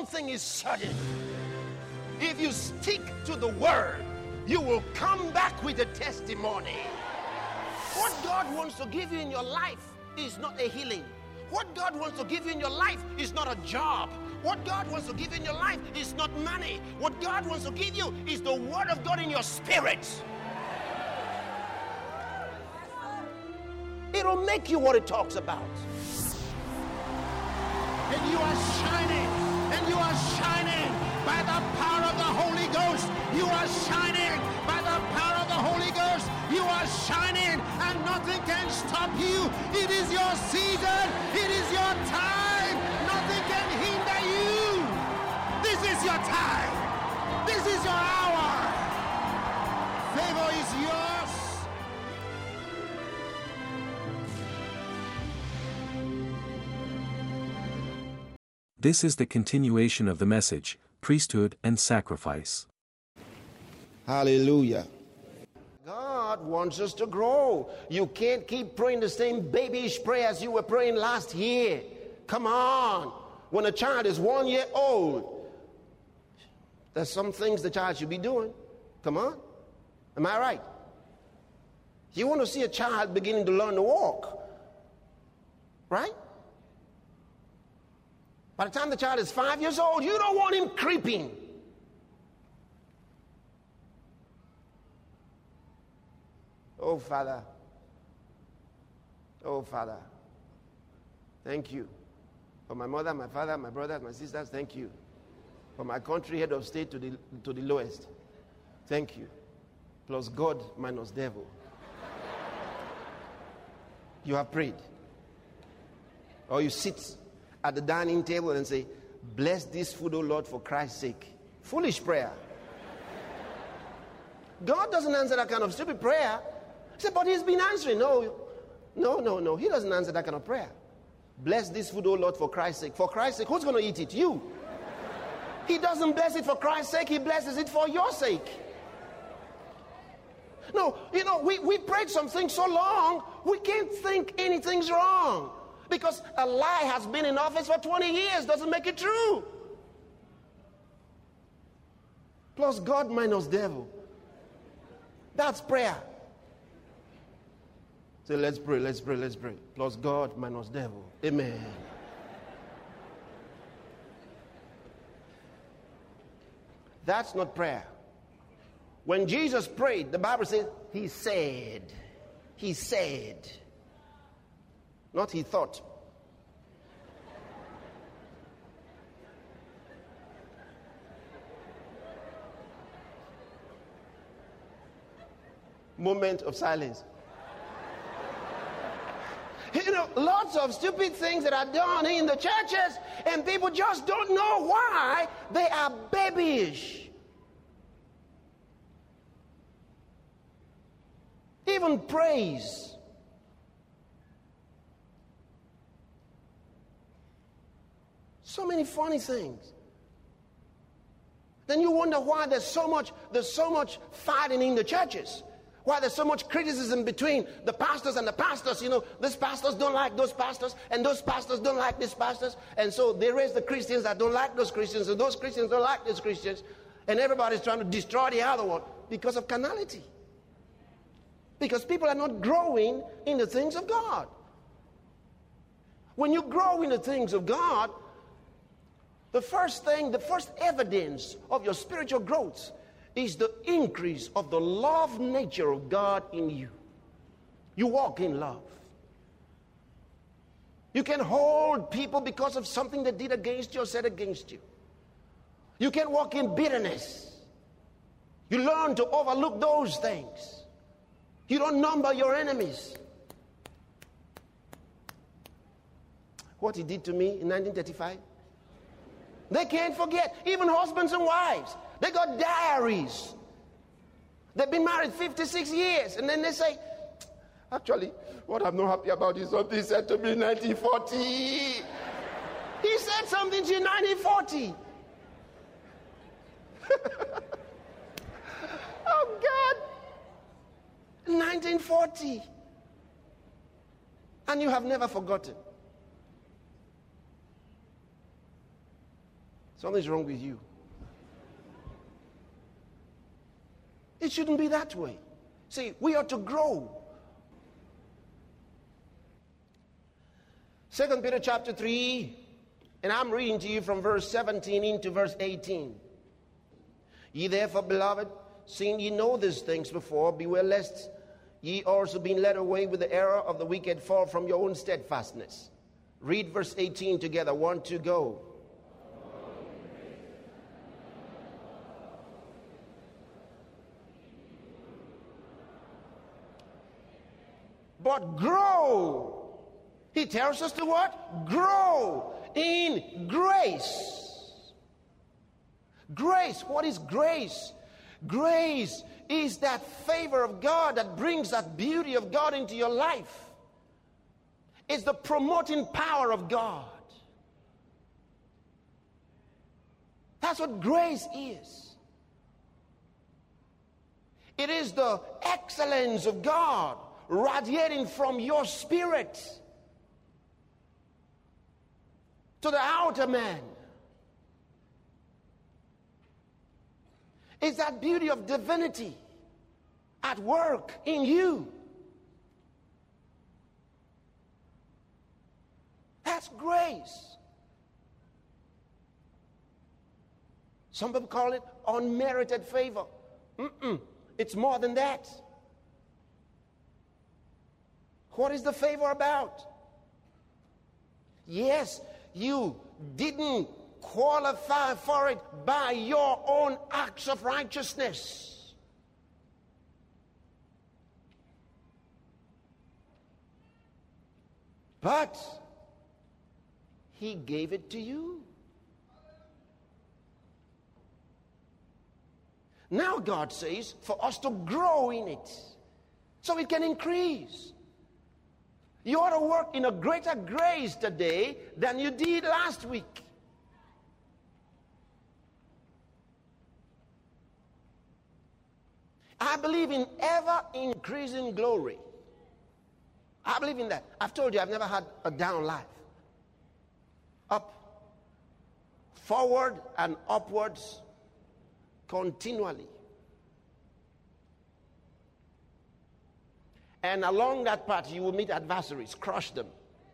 thing is certain. If you stick to the word, you will come back with a testimony. What God wants to give you in your life is not a healing. What God wants to give you in your life is not a job. What God wants to give you in your life is not money. What God wants to give you is the word of God in your spirit. It'll make you what it talks about. And you are shining. And you are shining by the power of the Holy Ghost. You are shining by the power of the Holy Ghost. You are shining and nothing can stop you. It is your season. It is your time. Nothing can hinder you. This is your time. This is your hour. Favor is yours. This is the continuation of the message, priesthood and sacrifice. Hallelujah. God wants us to grow. You can't keep praying the same babyish prayers you were praying last year. Come on. When a child is 1 year old, there's some things the child should be doing. Come on. Am I right? You want to see a child beginning to learn to walk, right? By the time the child is 5 years old, you don't want him creeping. Oh, Father. Oh, Father. Thank you. For my mother, my father, my brothers, my sisters, thank you. For my country, head of state to the lowest. Thank you. Plus God minus devil. You have prayed. Or you sit at the dining table and say, bless this food, O Lord, for Christ's sake. Foolish prayer. God doesn't answer that kind of stupid prayer. He said, but he's been answering. No. He doesn't answer that kind of prayer. Bless this food, O Lord, for Christ's sake. For Christ's sake, who's going to eat it? You. He doesn't bless it for Christ's sake. He blesses it for your sake. No, we prayed something so long, we can't think anything's wrong. Because a lie has been in office for 20 years doesn't make it true. Plus God minus devil. That's prayer. So let's pray. Plus God minus devil. Amen. That's not prayer. When Jesus prayed, the Bible says, he said. Not he thought. Moment of silence. Lots of stupid things that are done in the churches, and people just don't know why they are babyish. Even praise. So many funny things. Then you wonder why there's so much fighting in the churches. Why there's so much criticism between the pastors and the pastors. These pastors don't like those pastors, and those pastors don't like these pastors. And so they raise the Christians that don't like those Christians, and those Christians don't like these Christians. And everybody's trying to destroy the other one because of carnality. Because people are not growing in the things of God. When you grow in the things of God, the first evidence of your spiritual growth is the increase of the love nature of God in you. You walk in love. You can hold people because of something they did against you or said against you. You can walk in bitterness. You learn to overlook those things. You don't number your enemies. What he did to me in 1935? They can't forget. Even husbands and wives. They got diaries. They've been married 56 years. And then they say, actually, what I'm not happy about is something he said to me in 1940. He said something to you in 1940. Oh, God. 1940. And you have never forgotten. Something's wrong with you. It shouldn't be that way. See, we are to grow. 2 Peter chapter 3, and I'm reading to you from verse 17 into verse 18. Ye therefore, beloved, seeing ye know these things before, beware lest ye also being led away with the error of the wicked fall from your own steadfastness. Read verse 18 together. 1, 2, go. But grow. He tells us to what? Grow in grace. Grace. What is grace? Grace is that favor of God that brings that beauty of God into your life. It's the promoting power of God. That's what grace is. It is the excellence of God radiating from your spirit to the outer man. It's that beauty of divinity at work in you. That's grace. Some people call it unmerited favor. It's more than that. What is the favor about? Yes, you didn't qualify for it by your own acts of righteousness. But He gave it to you. Now God says for us to grow in it so it can increase. You ought to work in a greater grace today than you did last week. I believe in ever increasing glory. I believe in that. I've told you I've never had a down life. Up, forward and upwards continually. And along that path you will meet adversaries, crush them.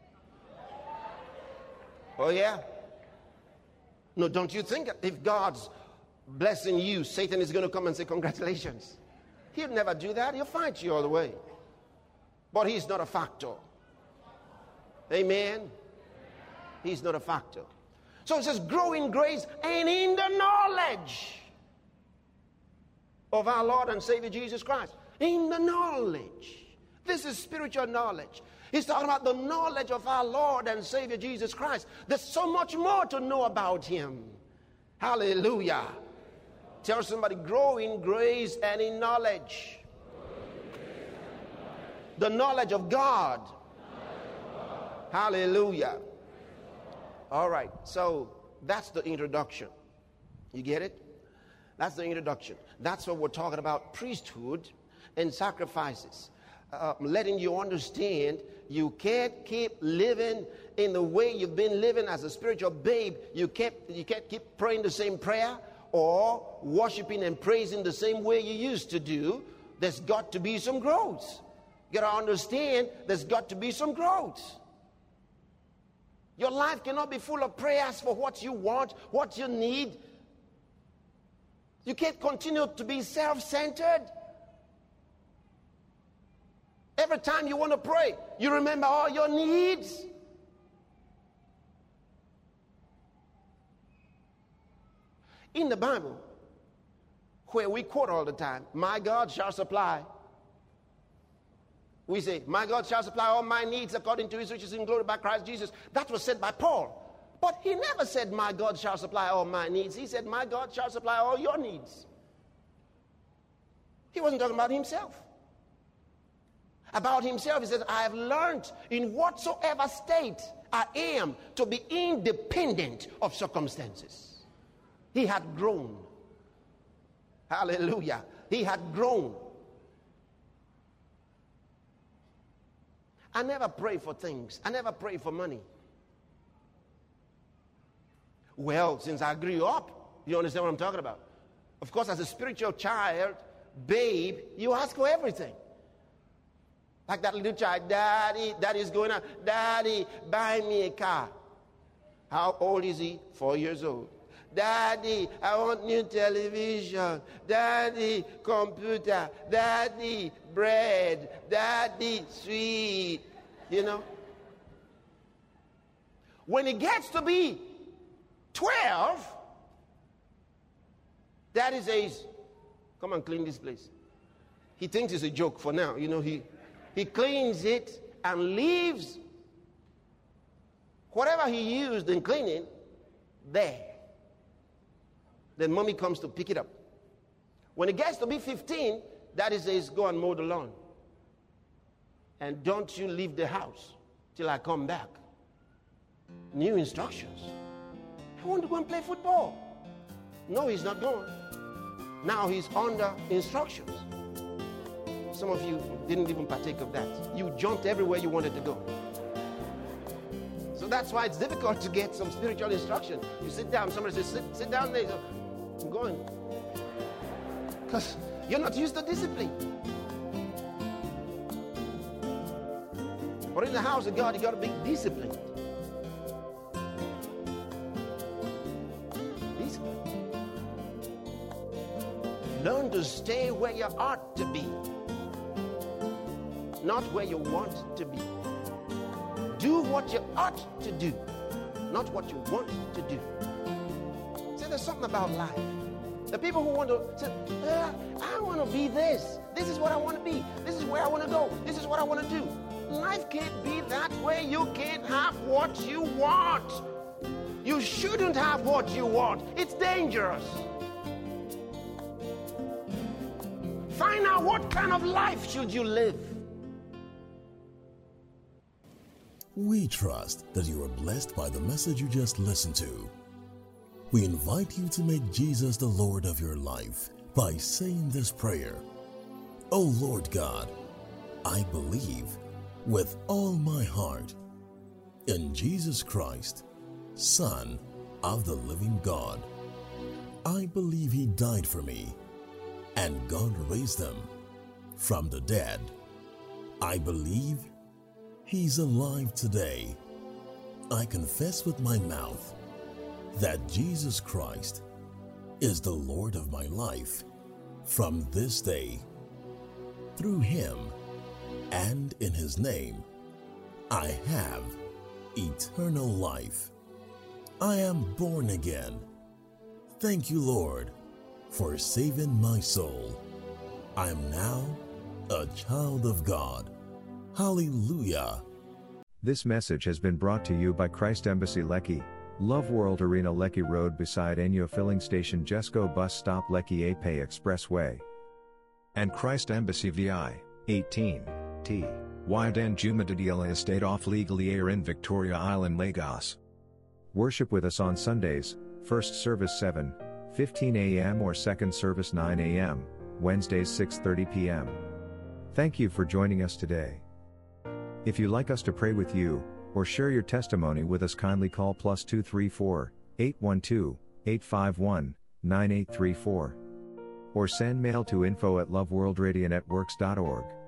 Oh yeah? No, don't you think if God's blessing you, Satan is going to come and say congratulations? He'll never do that. He'll fight you all the way. But he's not a factor. Amen? He's not a factor. So it says grow in grace and in the knowledge of our Lord and Savior Jesus Christ. In the knowledge. This is spiritual knowledge. He's talking about the knowledge of our Lord and Savior Jesus Christ. There's so much more to know about Him. Hallelujah. Tell somebody, grow in grace and in knowledge. The knowledge of God. Hallelujah. All right, so that's the introduction. You get it? That's the introduction. That's what we're talking about, priesthood and sacrifices. Letting you understand you can't keep living in the way you've been living as a spiritual babe. You can't keep praying the same prayer or worshiping and praising the same way you used to do. There's got to be some growth. You got to understand there's got to be some growth. Your life cannot be full of prayers for what you want, what you need. You can't continue to be self-centered. Every time you want to pray, you remember all your needs. In the Bible, where we quote all the time, my God shall supply. We say, my God shall supply all my needs according to His riches in glory by Christ Jesus. That was said by Paul. But he never said, my God shall supply all my needs. He said, my God shall supply all your needs. He wasn't talking about himself. About himself, he said, I have learned in whatsoever state I am to be independent of circumstances. He had grown. Hallelujah. He had grown. I never pray for things. I never pray for money. Well, since I grew up, you understand what I'm talking about? Of course, as a spiritual child, babe, you ask for everything. Like that little child, Daddy's going out. Daddy, buy me a car. How old is he? 4 years old. Daddy, I want new television. Daddy, computer. Daddy, bread. Daddy, sweet. You know? When it gets to be 12, Daddy says, come and clean this place. He thinks it's a joke for now. You know, he cleans it and leaves whatever he used in cleaning there. Then mommy comes to pick it up. When it gets to be 15, Daddy says, go and mow the lawn. And don't you leave the house till I come back. New instructions. I want to go and play football. No, he's not going. Now he's under instructions. Some of you didn't even partake of that. You jumped everywhere you wanted to go. So that's why it's difficult to get some spiritual instruction. You sit down, somebody says, sit down there. So, I'm going. Because you're not used to discipline. But in the house of God, you got to be disciplined. Learn to stay where you ought to be, not where you want to be. Do what you ought to do, not what you want to do. See, there's something about life. The people who want to say, I want to be this. This is what I want to be. This is where I want to go. This is what I want to do. Life can't be that way. You can't have what you want. You shouldn't have what you want. It's dangerous. Find out what kind of life should you live. We trust that you are blessed by the message you just listened to. We invite you to make Jesus the Lord of your life by saying this prayer. Oh Lord God, I believe with all my heart in Jesus Christ, Son of the living God. I believe He died for me and God raised Him from the dead. I believe He's alive today. I confess with my mouth that Jesus Christ is the Lord of my life from this day. Through Him and in His name, I have eternal life. I am born again. Thank you, Lord, for saving my soul. I am now a child of God. Hallelujah. This message has been brought to you by Christ Embassy Lekki, Love World Arena Lekki Road beside Enyo Filling Station Jesco Bus Stop Lekki Ape Expressway. And Christ Embassy VI, 18, T. Wyden Jumadadila Estate off Legally Air in Victoria Island, Lagos. Worship with us on Sundays, first service 7:15 a.m. or second service 9 a.m., Wednesdays 6:30 p.m. Thank you for joining us today. If you'd like us to pray with you, or share your testimony with us, kindly call +234 812 851 9834. Or send mail to info@loveworldradionetworks.org.